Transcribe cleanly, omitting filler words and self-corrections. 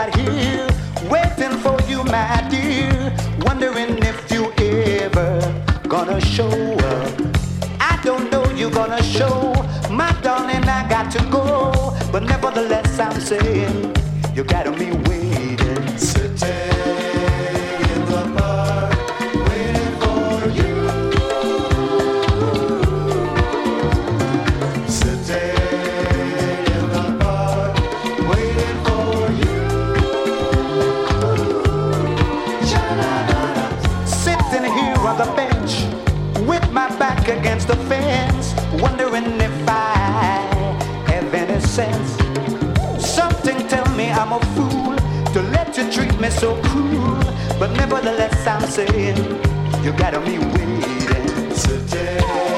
right here, waiting for you, my dear, wondering if you ever gonna show up. I don't know you're gonna show, my darling, I got to go, but nevertheless I'm saying, you gotta be waiting. Sitting in the park, waiting for you. Sitting in the park, waiting for you. Sitting here on the bench, with my back against the fence, wondering if I have any sense. Something tell me I'm a fool to let you treat me so cruel, but nevertheless I'm saying you gotta be waiting. Sitting